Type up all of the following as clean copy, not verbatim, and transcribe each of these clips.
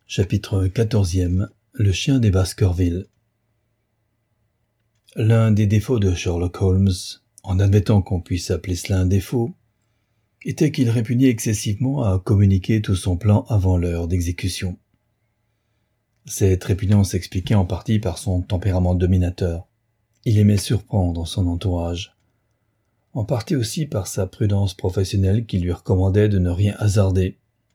Chapitre 14e. Le chien des Baskerville. L'un des défauts de Sherlock Holmes, en admettant qu'on puisse appeler cela un défaut, était qu'il répugnait excessivement à communiquer tout son plan avant l'heure d'exécution. Cette répugnance s'expliquait en partie par son tempérament dominateur. Il aimait surprendre son entourage. En partie aussi par sa prudence professionnelle qui lui recommandait de ne rien hasarder.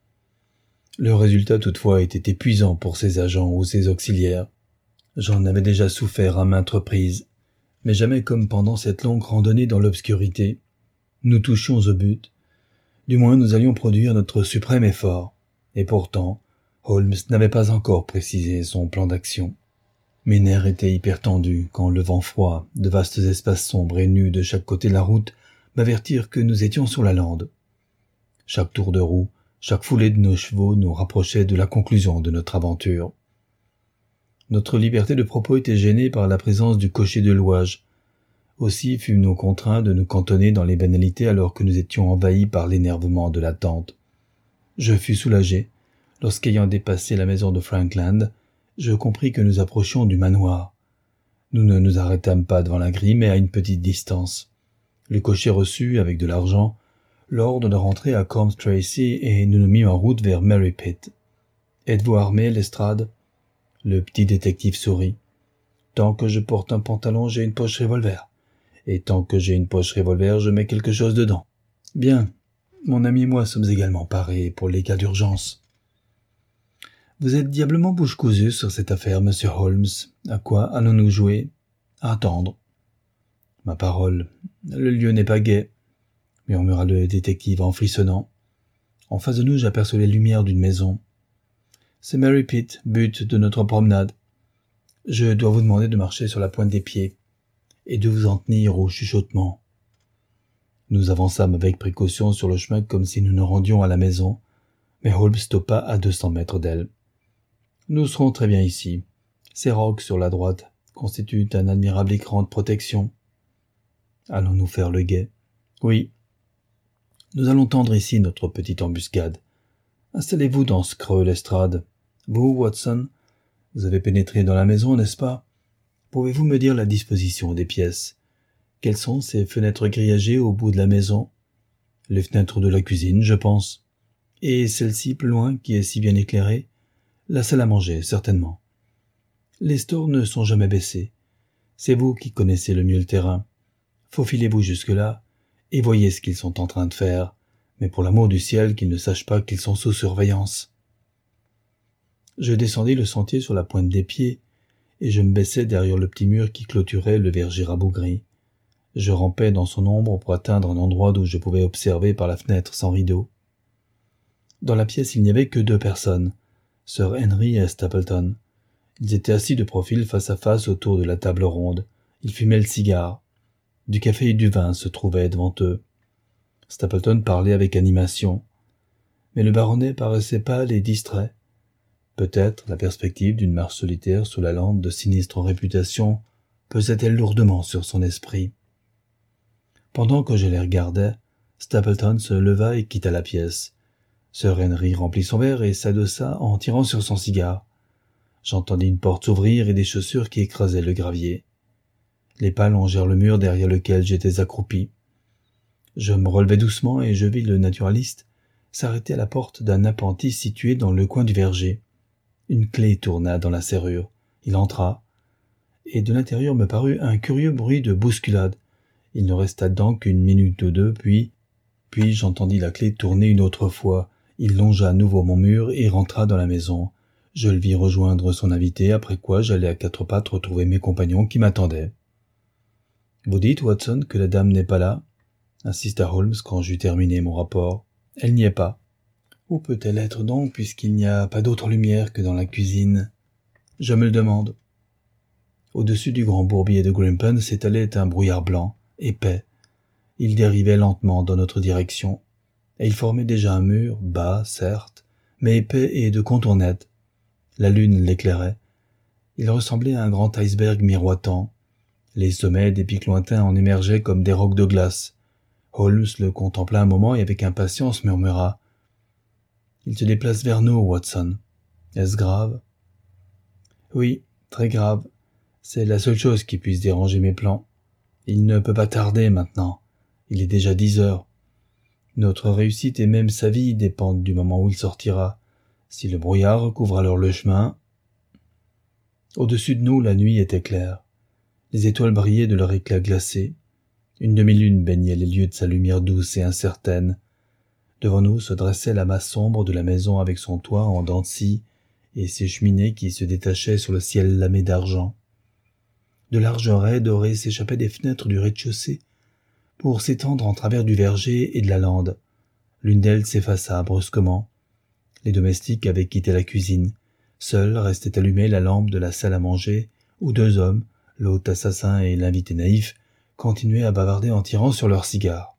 Le résultat toutefois était épuisant pour ses agents ou ses auxiliaires. J'en avais déjà souffert à maintes reprises, mais jamais comme pendant cette longue randonnée dans l'obscurité. Nous touchions au but. Du moins nous allions produire notre suprême effort. Et pourtant, Holmes n'avait pas encore précisé son plan d'action. Mes nerfs étaient hyper tendus quand le vent froid, de vastes espaces sombres et nus de chaque côté de la route m'avertirent que nous étions sur la lande. Chaque tour de roue, chaque foulée de nos chevaux nous rapprochait de la conclusion de notre aventure. Notre liberté de propos était gênée par la présence du cocher de Louage. Aussi fûmes-nous contraints de nous cantonner dans les banalités alors que nous étions envahis par l'énervement de l'attente. Je fus soulagé lorsqu'ayant dépassé la maison de Frankland, je compris que nous approchions du manoir. Nous ne nous arrêtâmes pas devant la grille, mais à une petite distance. Le cocher reçut, avec de l'argent, l'ordre de rentrer à Coombe Tracey et nous nous mîmes en route vers Merripit. « Êtes-vous armé, Lestrade ?» Le petit détective sourit. « Tant que je porte un pantalon, j'ai une poche revolver. Et tant que j'ai une poche revolver, je mets quelque chose dedans. Bien, mon ami et moi sommes également parés pour les cas d'urgence. » Vous êtes diablement bouche cousue sur cette affaire, monsieur Holmes. À quoi allons-nous jouer? À attendre. Ma parole, le lieu n'est pas gai, murmura le détective en frissonnant. En face de nous, j'aperçois les lumières d'une maison. C'est Merripit, but de notre promenade. Je dois vous demander de marcher sur la pointe des pieds et de vous en tenir au chuchotement. Nous avançâmes avec précaution sur le chemin comme si nous nous rendions à la maison, mais Holmes stoppa à 200 mètres d'elle. Nous serons très bien ici. Ces rocs sur la droite constituent un admirable écran de protection. Allons-nous faire le guet? Oui. Nous allons tendre ici notre petite embuscade. Installez-vous dans ce creux, Lestrade. Vous, Watson, vous avez pénétré dans la maison, n'est-ce pas? Pouvez-vous me dire la disposition des pièces? Quelles sont ces fenêtres grillagées au bout de la maison? Les fenêtres de la cuisine, je pense. Et celle-ci plus loin, qui est si bien éclairée? La salle à manger, certainement. Les stores ne sont jamais baissés. C'est vous qui connaissez le mieux le terrain. Faufilez-vous jusque-là, et voyez ce qu'ils sont en train de faire, mais pour l'amour du ciel qu'ils ne sachent pas qu'ils sont sous surveillance. Je descendis le sentier sur la pointe des pieds, et je me baissai derrière le petit mur qui clôturait le verger rabougri. Je rampais dans son ombre pour atteindre un endroit d'où je pouvais observer par la fenêtre sans rideau. Dans la pièce, il n'y avait que 2 personnes, Sir Henry et Stapleton. Ils étaient assis de profil face à face autour de la table ronde. Ils fumaient le cigare. Du café et du vin se trouvaient devant eux. Stapleton parlait avec animation. Mais le baronnet paraissait pâle et distrait. Peut-être la perspective d'une marche solitaire sous la lande de sinistre réputation pesait-elle lourdement sur son esprit. Pendant que je les regardais, Stapleton se leva et quitta la pièce. Sir Henry remplit son verre et s'adossa en tirant sur son cigare. J'entendis une porte s'ouvrir et des chaussures qui écrasaient le gravier. Les pas longèrent le mur derrière lequel j'étais accroupi. Je me relevai doucement et je vis le naturaliste s'arrêter à la porte d'un appentis situé dans le coin du verger. Une clé tourna dans la serrure. Il entra, et de l'intérieur me parut un curieux bruit de bousculade. Il ne resta dedans qu'une minute ou deux, puis j'entendis la clé tourner une autre fois. Il longea à nouveau mon mur et rentra dans la maison. Je le vis rejoindre son invité, après quoi j'allai à 4 pattes retrouver mes compagnons qui m'attendaient. « Vous dites, Watson, que la dame n'est pas là ?» insista Holmes quand j'eus terminé mon rapport. « Elle n'y est pas. »« Où peut-elle être donc, puisqu'il n'y a pas d'autre lumière que dans la cuisine ?»« Je me le demande. » Au-dessus du grand bourbier de Grimpen s'étalait un brouillard blanc, épais. Il dérivait lentement dans notre direction. Et il formait déjà un mur, bas, certes, mais épais et de contour net. La lune l'éclairait. Il ressemblait à un grand iceberg miroitant. Les sommets des pics lointains en émergeaient comme des rocs de glace. Holmes le contempla un moment et avec impatience murmura « Il se déplace vers nous, Watson. » Est-ce grave? Oui, très grave. C'est la seule chose qui puisse déranger mes plans. Il ne peut pas tarder maintenant. Il est déjà 10 heures. Notre réussite et même sa vie dépendent du moment où il sortira. Si le brouillard recouvre alors le chemin... Au-dessus de nous, la nuit était claire. Les étoiles brillaient de leur éclat glacé. Une demi-lune baignait les lieux de sa lumière douce et incertaine. Devant nous se dressait la masse sombre de la maison avec son toit en dents de scie et ses cheminées qui se détachaient sur le ciel lamé d'argent. De larges raies dorées s'échappaient des fenêtres du rez-de-chaussée pour s'étendre en travers du verger et de la lande. L'une d'elles s'effaça brusquement. Les domestiques avaient quitté la cuisine. Seule restait allumée la lampe de la salle à manger, où deux hommes, l'hôte assassin et l'invité naïf, continuaient à bavarder en tirant sur leurs cigares.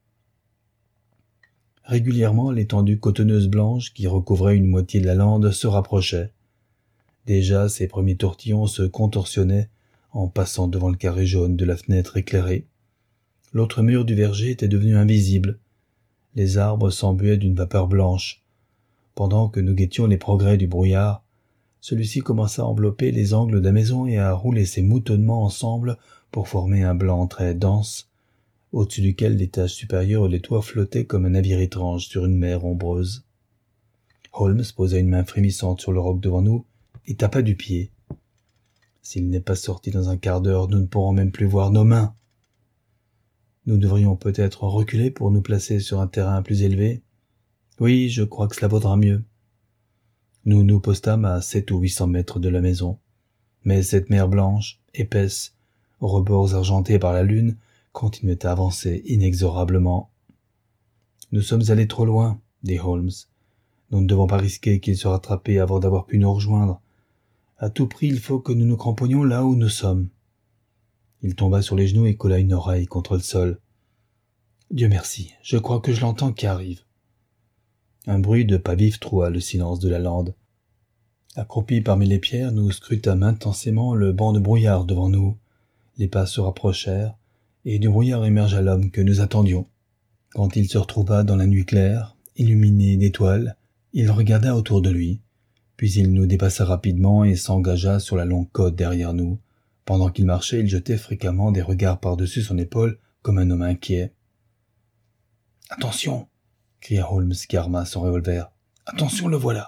Régulièrement, l'étendue cotonneuse blanche qui recouvrait une moitié de la lande se rapprochait. Déjà, ses premiers tortillons se contorsionnaient en passant devant le carré jaune de la fenêtre éclairée. L'autre mur du verger était devenu invisible. Les arbres s'embuaient d'une vapeur blanche. Pendant que nous guettions les progrès du brouillard, celui-ci commença à envelopper les angles de la maison et à rouler ses moutonnements ensemble pour former un blanc très dense, au-dessus duquel l'étage supérieur des toits flottait comme un navire étrange sur une mer ombreuse. Holmes posa une main frémissante sur le roc devant nous et tapa du pied. S'il n'est pas sorti dans un quart d'heure, nous ne pourrons même plus voir nos mains. Nous devrions peut-être reculer pour nous placer sur un terrain plus élevé. Oui, je crois que cela vaudra mieux. Nous nous postâmes à 700 ou 800 mètres de la maison. Mais cette mer blanche, épaisse, aux rebords argentés par la lune, continuait à avancer inexorablement. « Nous sommes allés trop loin, » dit Holmes. « Nous ne devons pas risquer qu'il se rattrape avant d'avoir pu nous rejoindre. À tout prix, il faut que nous nous cramponnions là où nous sommes. » Il tomba sur les genoux et colla une oreille contre le sol. « Dieu merci, je crois que je l'entends qui arrive. » Un bruit de pas vifs troua le silence de la lande. Accroupis parmi les pierres, nous scrutâmes intensément le banc de brouillard devant nous. Les pas se rapprochèrent, et du brouillard émergea l'homme que nous attendions. Quand il se retrouva dans la nuit claire, illuminé d'étoiles, il regarda autour de lui, puis il nous dépassa rapidement et s'engagea sur la longue côte derrière nous. Pendant qu'il marchait, il jetait fréquemment des regards par-dessus son épaule comme un homme inquiet. « Attention !» cria Holmes qui arma son revolver. « Attention, le voilà !»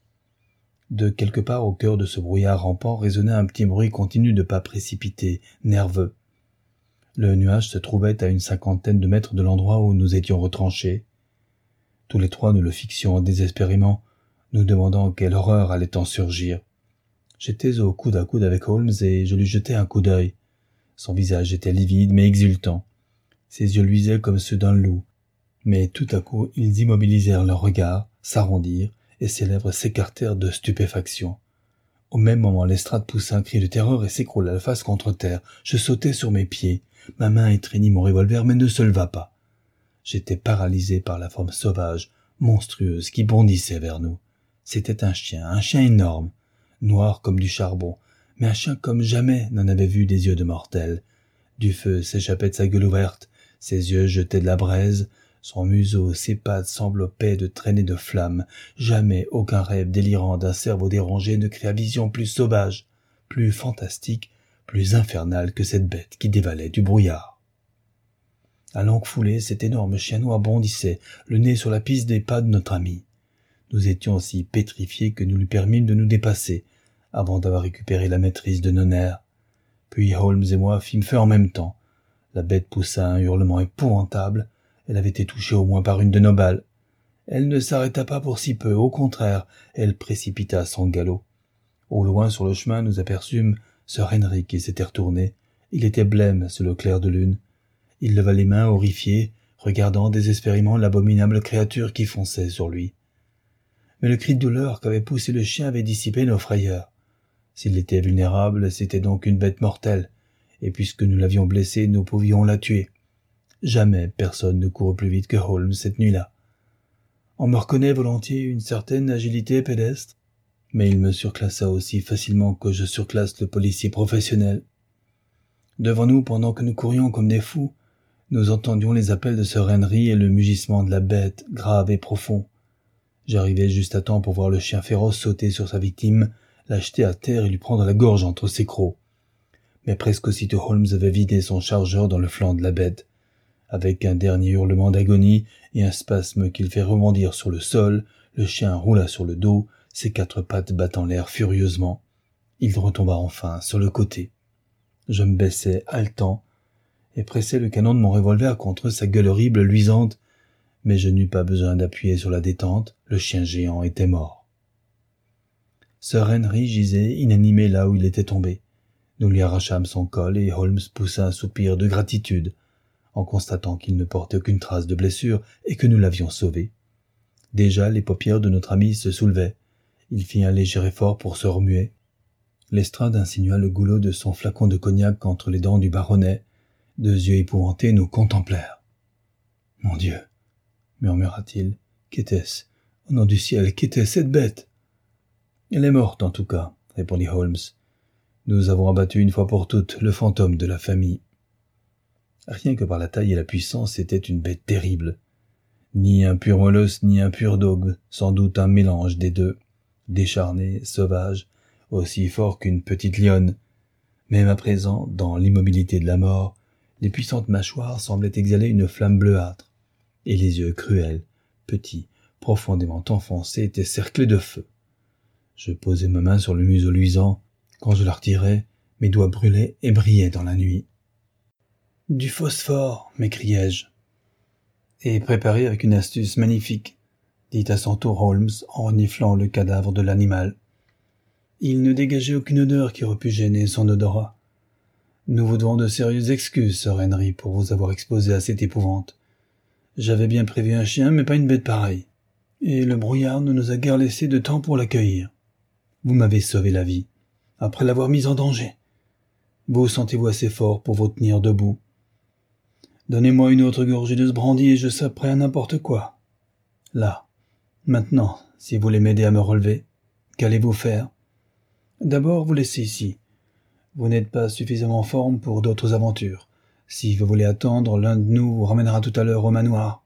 De quelque part au cœur de ce brouillard rampant résonnait un petit bruit continu de pas précipités, nerveux. Le nuage se trouvait à une 50aine de mètres de l'endroit où nous étions retranchés. Tous les trois nous le fixions désespérément, nous demandant quelle horreur allait en surgir. J'étais au coude à coude avec Holmes et je lui jetai un coup d'œil. Son visage était livide mais exultant. Ses yeux luisaient comme ceux d'un loup. Mais tout à coup, ils immobilisèrent leur regard, s'arrondirent, et ses lèvres s'écartèrent de stupéfaction. Au même moment, Lestrade poussa un cri de terreur et s'écroula la face contre terre. Je sautai sur mes pieds. Ma main étreignit mon revolver, mais ne se leva pas. J'étais paralysé par la forme sauvage, monstrueuse, qui bondissait vers nous. C'était un chien énorme, noir comme du charbon, mais un chien comme jamais n'en avait vu des yeux de mortel. Du feu s'échappait de sa gueule ouverte, ses yeux jetaient de la braise, son museau, ses pattes s'enveloppaient de traînées de flammes. Jamais aucun rêve délirant d'un cerveau dérangé ne créa vision plus sauvage, plus fantastique, plus infernale que cette bête qui dévalait du brouillard. À longue foulée, cet énorme chien noir bondissait, le nez sur la piste des pas de notre ami. Nous étions si pétrifiés que nous lui permîmes de nous dépasser, avant d'avoir récupéré la maîtrise de nos nerfs. Puis Holmes et moi fîmes feu en même temps. La bête poussa un hurlement épouvantable. Elle avait été touchée au moins par une de nos balles. Elle ne s'arrêta pas pour si peu, au contraire, elle précipita son galop. Au loin sur le chemin, nous aperçûmes Sir Henry qui s'était retourné. Il était blême sous le clair de lune. Il leva les mains horrifié, regardant désespérément l'abominable créature qui fonçait sur lui. Mais le cri de douleur qu'avait poussé le chien avait dissipé nos frayeurs. S'il était vulnérable, c'était donc une bête mortelle, et puisque nous l'avions blessée, nous pouvions la tuer. Jamais personne ne courut plus vite que Holmes cette nuit-là. On me reconnaît volontiers une certaine agilité pédestre, mais il me surclassa aussi facilement que je surclasse le policier professionnel. Devant nous, pendant que nous courions comme des fous, nous entendions les appels de Sir Henry et le mugissement de la bête, grave et profond. J'arrivai juste à temps pour voir le chien féroce sauter sur sa victime, la jeter à terre et lui prendre la gorge entre ses crocs. Mais presque aussitôt Holmes avait vidé son chargeur dans le flanc de la bête. Avec un dernier hurlement d'agonie et un spasme qui le fait rebondir sur le sol, le chien roula sur le dos, ses 4 pattes battant l'air furieusement. Il retomba enfin sur le côté. Je me baissai, haletant, et pressai le canon de mon revolver contre sa gueule horrible luisante, mais je n'eus pas besoin d'appuyer sur la détente, le chien géant était mort. Sir Henry gisait inanimé là où il était tombé. Nous lui arrachâmes son col et Holmes poussa un soupir de gratitude en constatant qu'il ne portait aucune trace de blessure et que nous l'avions sauvé. Déjà les paupières de notre ami se soulevaient. Il fit un léger effort pour se remuer. Lestrade insinua le goulot de son flacon de cognac entre les dents du baronnet. 2 yeux épouvantés nous contemplèrent. « Mon Dieu !» murmura-t-il. « Qu'était-ce ? Au nom du ciel, qu'était cette bête ?»« Elle est morte, en tout cas, » répondit Holmes. « Nous avons abattu une fois pour toutes le fantôme de la famille. » Rien que par la taille et la puissance, c'était une bête terrible. Ni un pur molosse, ni un pur dogue, sans doute un mélange des deux. Décharné, sauvage, aussi fort qu'une petite lionne. Même à présent, dans l'immobilité de la mort, les puissantes mâchoires semblaient exhaler une flamme bleuâtre, et les yeux cruels, petits, profondément enfoncés, étaient cerclés de feu. Je posai ma main sur le museau luisant. Quand je la retirai, mes doigts brûlaient et brillaient dans la nuit. « Du phosphore !» m'écriai-je. « Et préparé avec une astuce magnifique !» dit à son tour Holmes en reniflant le cadavre de l'animal. Il ne dégageait aucune odeur qui aurait pu gêner son odorat. Nous vous devons de sérieuses excuses, Sir Henry, pour vous avoir exposé à cette épouvante. J'avais bien prévu un chien, mais pas une bête pareille. Et le brouillard ne nous a guère laissé de temps pour l'accueillir. Vous m'avez sauvé la vie, après l'avoir mise en danger. Vous sentez-vous assez fort pour vous tenir debout? Donnez-moi une autre gorgée de ce brandy et je serai prêt à n'importe quoi. Là, maintenant, si vous voulez m'aider à me relever, qu'allez-vous faire? D'abord, vous laissez ici. Vous n'êtes pas suffisamment en forme pour d'autres aventures. Si vous voulez attendre, l'un de nous vous ramènera tout à l'heure au manoir.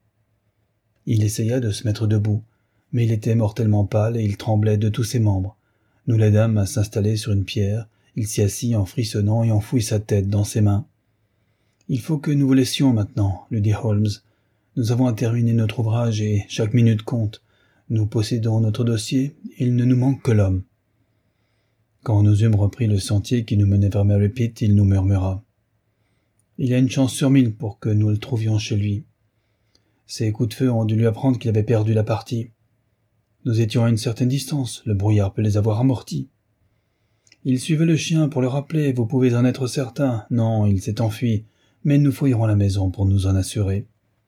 Il essaya de se mettre debout, mais il était mortellement pâle et il tremblait de tous ses membres. Nous l'aidâmes à s'installer sur une pierre. Il s'y assit en frissonnant et enfouit sa tête dans ses mains. « Il faut que nous vous laissions maintenant, » lui dit Holmes. « Nous avons à terminer notre ouvrage et chaque minute compte. Nous possédons notre dossier, il ne nous manque que l'homme. » Quand nous eûmes repris le sentier qui nous menait vers Mary Pit, il nous murmura. « Il y a une chance sur 1000 pour que nous le trouvions chez lui. Ces coups de feu ont dû lui apprendre qu'il avait perdu la partie. Nous étions à une certaine distance, le brouillard peut les avoir amortis. Il suivait le chien pour le rappeler, vous pouvez en être certain. Non, il s'est enfui, mais nous fouillerons la maison pour nous en assurer. »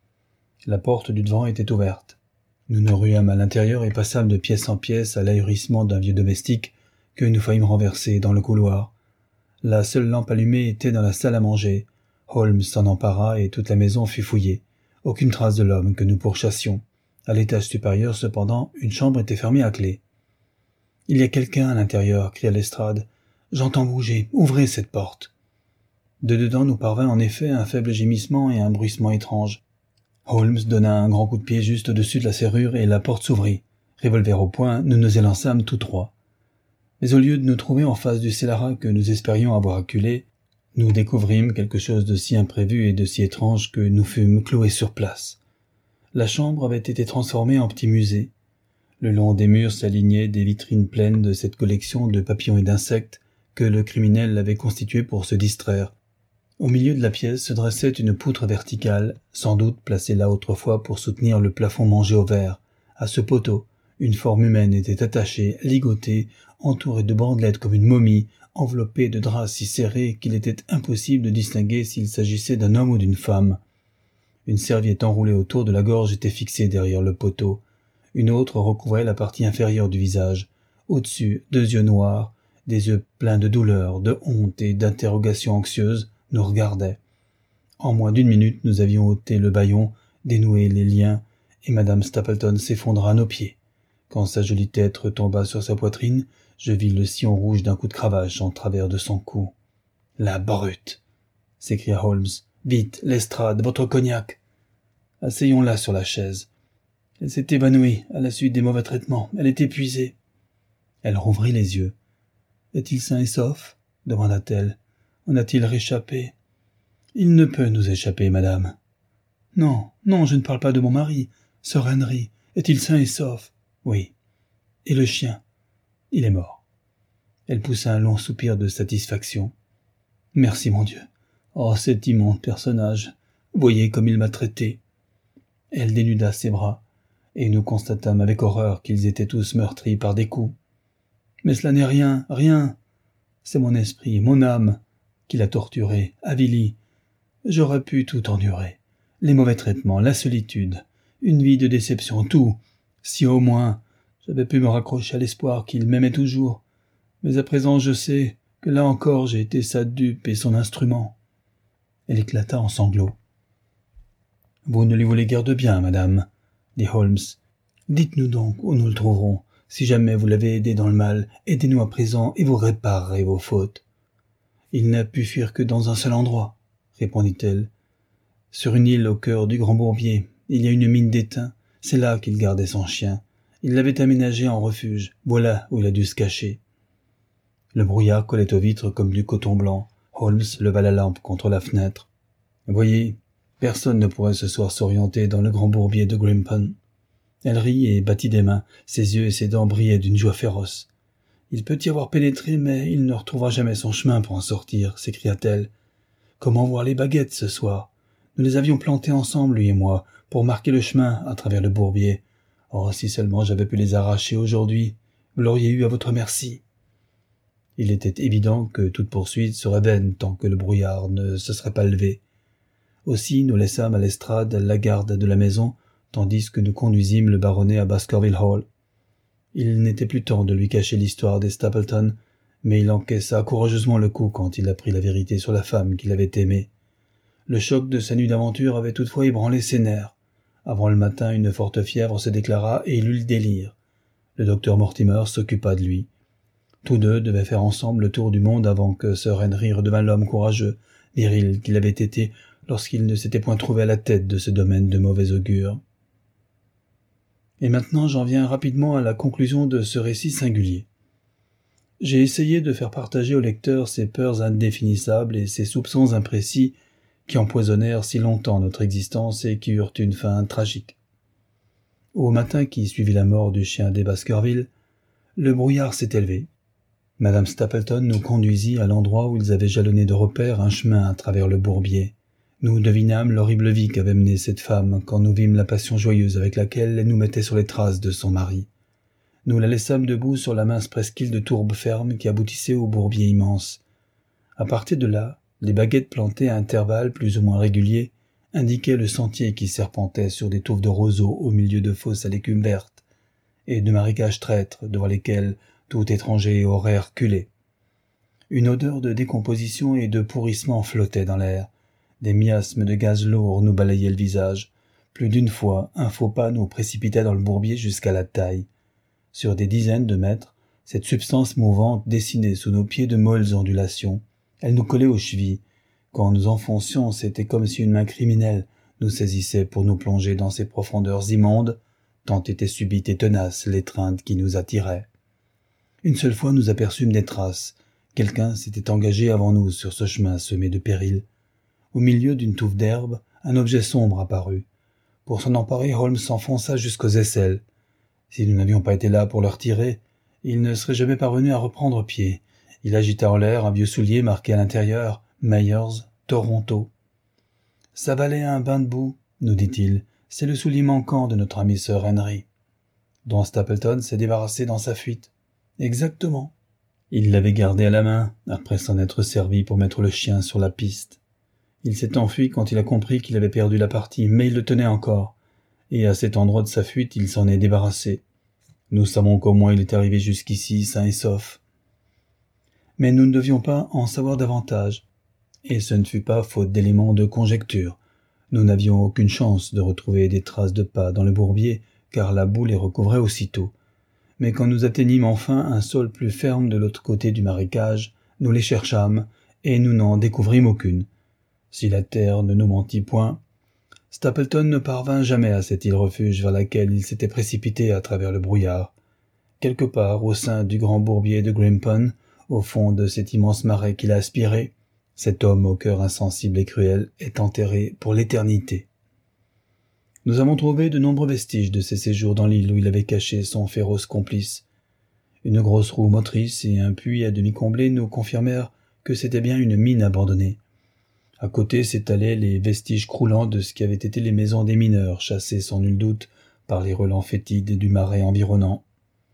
La porte du devant était ouverte. Nous nous ruâmes à l'intérieur et passâmes de pièce en pièce à l'ahurissement d'un vieux domestique que nous faillîmes renverser dans le couloir. La seule lampe allumée était dans la salle à manger. Holmes s'en empara et toute la maison fut fouillée. Aucune trace de l'homme que nous pourchassions. À l'étage supérieur, cependant, une chambre était fermée à clé. « Il y a quelqu'un à l'intérieur, » cria Lestrade. « J'entends bouger. Ouvrez cette porte. » De dedans nous parvint en effet un faible gémissement et un bruissement étrange. Holmes donna un grand coup de pied juste au-dessus de la serrure et la porte s'ouvrit. Revolver au poing, nous nous élançâmes tous trois. Mais au lieu de nous trouver en face du scélérat que nous espérions avoir acculé, nous découvrîmes quelque chose de si imprévu et de si étrange que nous fûmes cloués sur place. La chambre avait été transformée en petit musée. Le long des murs s'alignaient des vitrines pleines de cette collection de papillons et d'insectes que le criminel avait constituée pour se distraire. Au milieu de la pièce se dressait une poutre verticale, sans doute placée là autrefois pour soutenir le plafond mangé au verre. À ce poteau, une forme humaine était attachée, ligotée, entourée de bandelettes comme une momie, enveloppée de draps si serrés qu'il était impossible de distinguer s'il s'agissait d'un homme ou d'une femme. Une serviette enroulée autour de la gorge était fixée derrière le poteau. Une autre recouvrait la partie inférieure du visage. Au-dessus, 2 yeux noirs, des yeux pleins de douleur, de honte et d'interrogation anxieuse, nous regardaient. En moins d'1 minute, nous avions ôté le bâillon, dénoué les liens, et Madame Stapleton s'effondra à nos pieds. Quand sa jolie tête retomba sur sa poitrine, je vis le sillon rouge d'un coup de cravache en travers de son cou. « La brute !» s'écria Holmes. « Vite, Lestrade, votre cognac !» « Asseyons-la sur la chaise. » Elle s'est évanouie à la suite des mauvais traitements. Elle est épuisée. » Elle rouvrit les yeux. « Est-il sain et sauf ?» demanda-t-elle. « En a-t-il réchappé ?»« Il ne peut nous échapper, madame. »« Non, non, je ne parle pas de mon mari. Sir Henry, est-il sain et sauf ?»« Oui. »« Et le chien ? » ?»« Il est mort. » Elle poussa un long soupir de satisfaction. « Merci, mon Dieu. Oh, cet immonde personnage. Voyez comme il m'a traité. » Elle dénuda ses bras, et nous constatâmes avec horreur qu'ils étaient tous meurtris par des coups. « Mais cela n'est rien, rien. C'est mon esprit, mon âme, qui l'a torturé, avili. J'aurais pu tout endurer. Les mauvais traitements, la solitude, une vie de déception, tout. Si au moins j'avais pu me raccrocher à l'espoir qu'il m'aimait toujours. Mais à présent je sais que là encore j'ai été sa dupe et son instrument. » Elle éclata en sanglots. « Vous ne lui voulez guère de bien, madame, » dit Holmes. « Dites-nous donc où nous le trouverons. Si jamais vous l'avez aidé dans le mal, aidez-nous à présent et vous réparerez vos fautes. »« Il n'a pu fuir que dans un seul endroit, » répondit-elle. « Sur une île au cœur du Grand Bourbier, il y a une mine d'étain. C'est là qu'il gardait son chien. Il l'avait aménagé en refuge. Voilà où il a dû se cacher. » Le brouillard collait aux vitres comme du coton blanc. Holmes leva la lampe contre la fenêtre. « Voyez, personne ne pourrait ce soir s'orienter dans le Grand Bourbier de Grimpen. » Elle rit et battit des mains. Ses yeux et ses dents brillaient d'une joie féroce. « Il peut y avoir pénétré, mais il ne retrouvera jamais son chemin pour en sortir, » s'écria-t-elle. « Comment voir les baguettes ce soir? Nous les avions plantées ensemble, lui et moi, pour marquer le chemin à travers le bourbier. Oh, si seulement j'avais pu les arracher aujourd'hui, vous l'auriez eu à votre merci. » Il était évident que toute poursuite serait vaine tant que le brouillard ne se serait pas levé. Aussi nous laissâmes à l'estrade la garde de la maison, tandis que nous conduisîmes le baronnet à Baskerville Hall. Il n'était plus temps de lui cacher l'histoire des Stapleton, mais il encaissa courageusement le coup quand il apprit la vérité sur la femme qu'il avait aimée. Le choc de sa nuit d'aventure avait toutefois ébranlé ses nerfs. Avant le matin, une forte fièvre se déclara et il eut le délire. Le docteur Mortimer s'occupa de lui. Tous deux devaient faire ensemble le tour du monde avant que Sir Henry redevînt l'homme courageux, viril qu'il avait été lorsqu'il ne s'était point trouvé à la tête de ce domaine de mauvais augure. Et maintenant j'en viens rapidement à la conclusion de ce récit singulier. J'ai essayé de faire partager au lecteur ces peurs indéfinissables et ces soupçons imprécis qui empoisonnèrent si longtemps notre existence et qui eurent une fin tragique. Au matin qui suivit la mort du chien des Baskerville, le brouillard s'est élevé. Madame Stapleton nous conduisit à l'endroit où ils avaient jalonné de repères un chemin à travers le bourbier. Nous devinâmes l'horrible vie qu'avait menée cette femme quand nous vîmes la passion joyeuse avec laquelle elle nous mettait sur les traces de son mari. Nous la laissâmes debout sur la mince presqu'île de tourbe ferme qui aboutissait au bourbier immense. À partir de là, les baguettes plantées à intervalles plus ou moins réguliers indiquaient le sentier qui serpentait sur des touffes de roseaux au milieu de fosses à l'écume verte et de marécages traîtres devant lesquels tout étranger aurait reculé. Une odeur de décomposition et de pourrissement flottait dans l'air. Des miasmes de gaz lourd nous balayaient le visage. Plus d'une fois, un faux pas nous précipitait dans le bourbier jusqu'à la taille. Sur des dizaines de mètres, cette substance mouvante dessinait sous nos pieds de molles ondulations. Elle nous collait aux chevilles. Quand nous enfoncions, c'était comme si une main criminelle nous saisissait pour nous plonger dans ces profondeurs immondes, tant était subite et tenace l'étreinte qui nous attirait. Une seule fois nous aperçûmes des traces. Quelqu'un s'était engagé avant nous sur ce chemin semé de périls. Au milieu d'une touffe d'herbe, un objet sombre apparut. Pour s'en emparer, Holmes s'enfonça jusqu'aux aisselles. Si nous n'avions pas été là pour le retirer, il ne serait jamais parvenu à reprendre pied. Il agita en l'air un vieux soulier marqué à l'intérieur « Myers, Toronto ». « Ça valait un bain de boue », nous dit-il. « C'est le soulier manquant de notre ami Sir Henry. » Dont Stapleton s'est débarrassé dans sa fuite. « Exactement. » Il l'avait gardé à la main, après s'en être servi pour mettre le chien sur la piste. Il s'est enfui quand il a compris qu'il avait perdu la partie, mais il le tenait encore. Et à cet endroit de sa fuite, il s'en est débarrassé. Nous savons qu'au moins il est arrivé jusqu'ici, sain et sauf. Mais nous ne devions pas en savoir davantage. Et ce ne fut pas faute d'éléments de conjecture. Nous n'avions aucune chance de retrouver des traces de pas dans le bourbier, car la boue les recouvrait aussitôt. Mais quand nous atteignîmes enfin un sol plus ferme de l'autre côté du marécage, nous les cherchâmes, et nous n'en découvrîmes aucune. Si la terre ne nous mentit point, Stapleton ne parvint jamais à cette île refuge vers laquelle il s'était précipité à travers le brouillard. Quelque part au sein du grand bourbier de Grimpen, au fond de cet immense marais qu'il a aspiré, cet homme au cœur insensible et cruel est enterré pour l'éternité. Nous avons trouvé de nombreux vestiges de ses séjours dans l'île où il avait caché son féroce complice. Une grosse roue motrice et un puits à demi comblé nous confirmèrent que c'était bien une mine abandonnée. À côté s'étalaient les vestiges croulants de ce qui avaient été les maisons des mineurs, chassés sans nul doute par les relents fétides du marais environnant.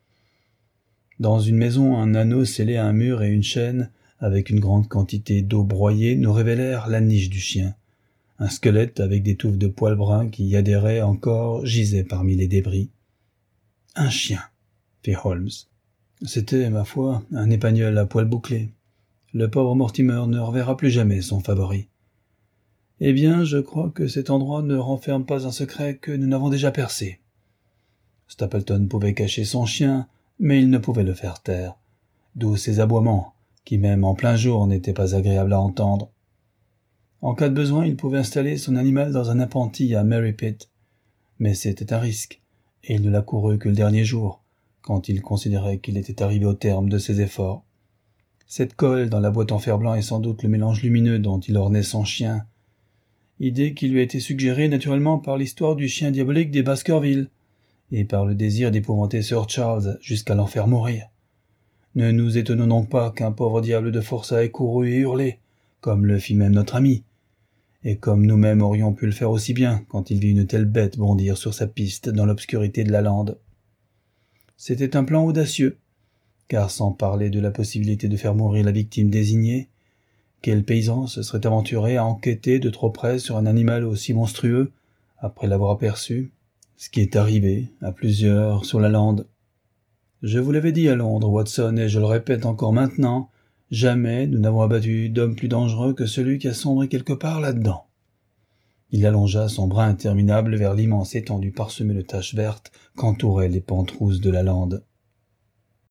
Dans une maison, un anneau scellé à un mur et une chaîne, avec une grande quantité d'eau broyée, nous révélèrent la niche du chien. Un squelette avec des touffes de poils bruns qui y adhéraient encore gisait parmi les débris. « Un chien !» fit Holmes. C'était, ma foi, un épagneul à poils bouclés. Le pauvre Mortimer ne reverra plus jamais son favori. Eh bien, je crois que cet endroit ne renferme pas un secret que nous n'avons déjà percé. Stapleton pouvait cacher son chien, mais il ne pouvait le faire taire. D'où ses aboiements, qui même en plein jour n'étaient pas agréables à entendre. En cas de besoin, il pouvait installer son animal dans un appentis à Merripit. Mais c'était un risque, et il ne l'a couru que le dernier jour, quand il considérait qu'il était arrivé au terme de ses efforts. Cette colle dans la boîte en fer blanc est sans doute le mélange lumineux dont il ornait son chien. Idée qui lui a été suggérée naturellement par l'histoire du chien diabolique des Baskerville, et par le désir d'épouvanter Sir Charles jusqu'à l'en faire mourir. Ne nous étonnons donc pas qu'un pauvre diable de forçat ait couru et hurlé, comme le fit même notre ami, et comme nous-mêmes aurions pu le faire aussi bien quand il vit une telle bête bondir sur sa piste dans l'obscurité de la lande. C'était un plan audacieux, car sans parler de la possibilité de faire mourir la victime désignée, quel paysan se serait aventuré à enquêter de trop près sur un animal aussi monstrueux, après l'avoir aperçu, ce qui est arrivé à plusieurs sur la lande. Je vous l'avais dit à Londres, Watson, et je le répète encore maintenant, jamais nous n'avons abattu d'homme plus dangereux que celui qui a sombré quelque part là-dedans. Il allongea son bras interminable vers l'immense étendue parsemée de taches vertes qu'entouraient les pentes rousses de la lande.